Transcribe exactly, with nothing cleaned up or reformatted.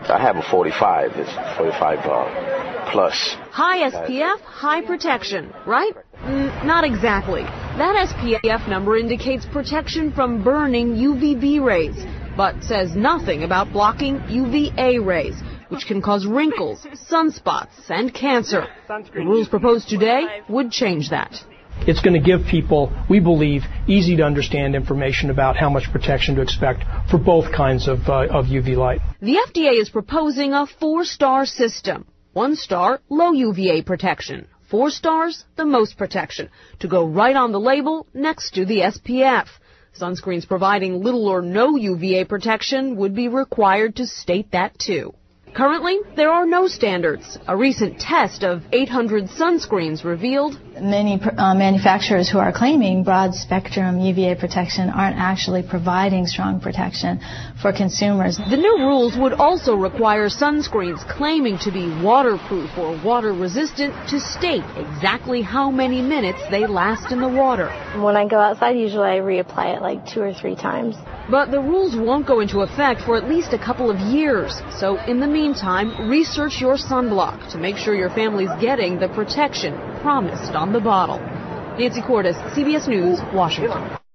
I have a forty-five. It's forty-five uh, plus. High S P F, high protection, right? Mm, not exactly. That S P F number indicates protection from burning U V B rays, but says nothing about blocking U V A rays, which can cause wrinkles, sunspots, and cancer. The rules proposed today would change that. It's going to give people, we believe, easy to understand information about how much protection to expect for both kinds of, uh, of U V light. The F D A is proposing a four-star system. One star, low U V A protection. Four stars, the most protection, to go right on the label next to the S P F. Sunscreens providing little or no U V A protection would be required to state that too. Currently, there are no standards. A recent test of eight hundred sunscreens revealed many uh, manufacturers who are claiming broad-spectrum U V A protection aren't actually providing strong protection for consumers. The new rules would also require sunscreens claiming to be waterproof or water-resistant to state exactly how many minutes they last in the water. When I go outside, usually I reapply it like two or three times. But the rules won't go into effect for at least a couple of years. So in the meantime, research your sunblock to make sure your family's getting the protection promised on the bottle. Nancy Cordes, C B S News, Washington.